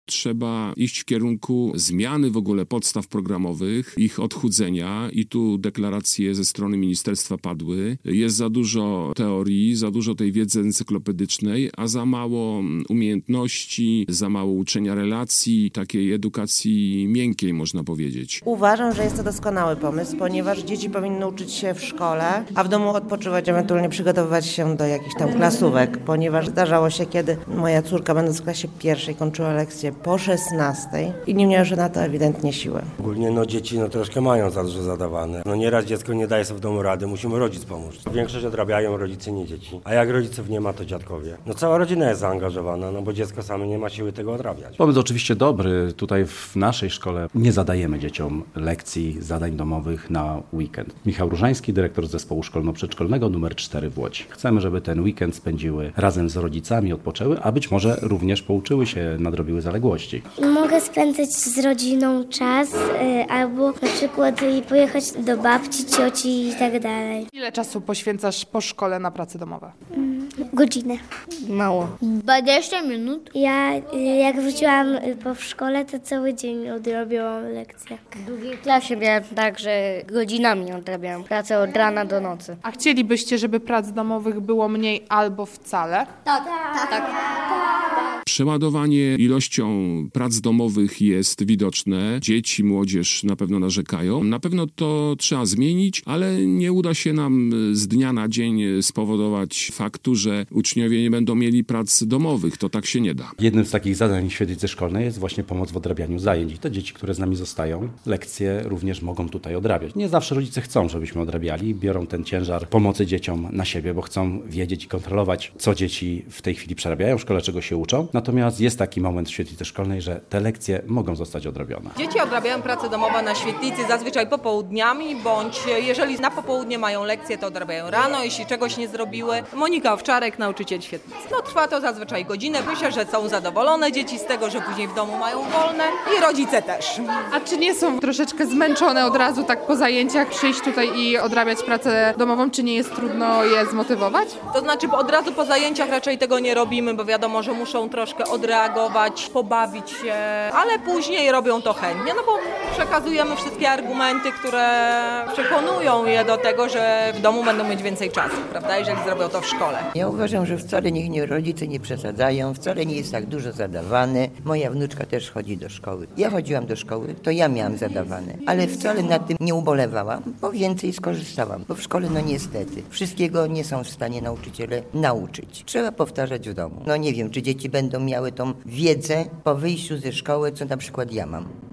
trzeba iść w kierunku zmiany w ogóle podstaw programowych, ich odchudzenia i tu deklaracje ze strony ministerstwa padły. Jest za dużo teorii, za dużo tej wiedzy encyklopedycznej, a za mało umiejętności, za mało uczenia relacji, takiej edukacji miękkiej, można powiedzieć. Uważam, że jest to doskonały pomysł, ponieważ dzieci powinny uczyć się w szkole, a w domu odpoczywać, ewentualnie przygotowywać się do jakichś tam klasówek, ponieważ zdarzało się, kiedy moja córka, będąc w klasie pierwszej, kończyła lekcję po 16 i nie miała już na to ewidentnie siły. Ogólnie dzieci troszkę mają za dużo zadawane. Nieraz dziecko nie daje sobie w domu rady, musimy rodzic pomóc. Większość odrabiają rodzice, nie dzieci. A jak rodziców nie ma, to dziadkowie. Cała rodzina jest zaangażowana, bo dziecko same nie ma siły tego odrabiać. Pomysł oczywiście dobry. Tutaj w naszej szkole nie zadajemy dzieciom lekcji, zadań domowych na weekend. Michał Różański, dyrektor zespołu szkolno-przedszkolnego nr 4 w Łodzi. Chcemy, żeby ten weekend spędziły razem z rodzicami, odpoczęły, a być może również pouczyły się, nadrobiły zaległości. Mogę spędzać z rodziną czas, albo na przykład pojechać do babci, cioci i tak dalej. Ile czasu poświęcasz po szkole na prace domowe? Godzinę. Mało. 20 minut. Ja jak wróciłam po szkole, to cały dzień odrobiłam lekcje. W drugiej klasie miałem tak, że godzinami odrabiałam pracę od rana do nocy. A chcielibyście, żeby prac domowych było mniej albo wcale? Tak. Przeładowanie ilością prac domowych jest widoczne. Dzieci, młodzież na pewno narzekają. Na pewno to trzeba zmienić, ale nie uda się nam z dnia na dzień spowodować faktu, że uczniowie nie będą mieli prac domowych. To tak się nie da. Jednym z takich zadań świetlicy szkolnej jest właśnie pomoc w odrabianiu zajęć. I te dzieci, które z nami zostają, lekcje również mogą tutaj odrabiać. Nie zawsze rodzice chcą, żebyśmy odrabiali. Biorą ten ciężar pomocy dzieciom na siebie, bo chcą wiedzieć i kontrolować, co dzieci w tej chwili przerabiają w szkole, czego się uczą. Natomiast jest taki moment w świetlicy szkolnej, że te lekcje mogą zostać odrobione. Dzieci odrabiają pracę domową na świetlicy zazwyczaj popołudniami, bądź jeżeli na popołudnie mają lekcje, to odrabiają rano, jeśli czegoś nie zrobiły. Monika Owczarek, nauczyciel świetlicy. Trwa to zazwyczaj godzinę. Myślę, że są zadowolone dzieci z tego, że później w domu mają wolne i rodzice też. A czy nie są troszeczkę zmęczone od razu tak po zajęciach przyjść tutaj i odrabiać pracę domową? Czy nie jest trudno je zmotywować? To znaczy od razu po zajęciach raczej tego nie robimy, bo wiadomo, że muszą troszkę odreagować, pobawić się, ale później robią to chętnie, bo przekazujemy wszystkie argumenty, które przekonują je do tego, że w domu będą mieć więcej czasu, prawda, jeżeli zrobią to w szkole. Ja uważam, że wcale rodzice nie przesadzają, wcale nie jest tak dużo zadawane. Moja wnuczka też chodzi do szkoły. Ja chodziłam do szkoły, to ja miałam zadawane, ale wcale nad tym nie ubolewałam, bo więcej skorzystałam, bo w szkole niestety wszystkiego nie są w stanie nauczyciele nauczyć. Trzeba powtarzać w domu. Nie wiem, czy dzieci będą miały tą wiedzę po wyjściu ze szkoły, co na przykład ja mam.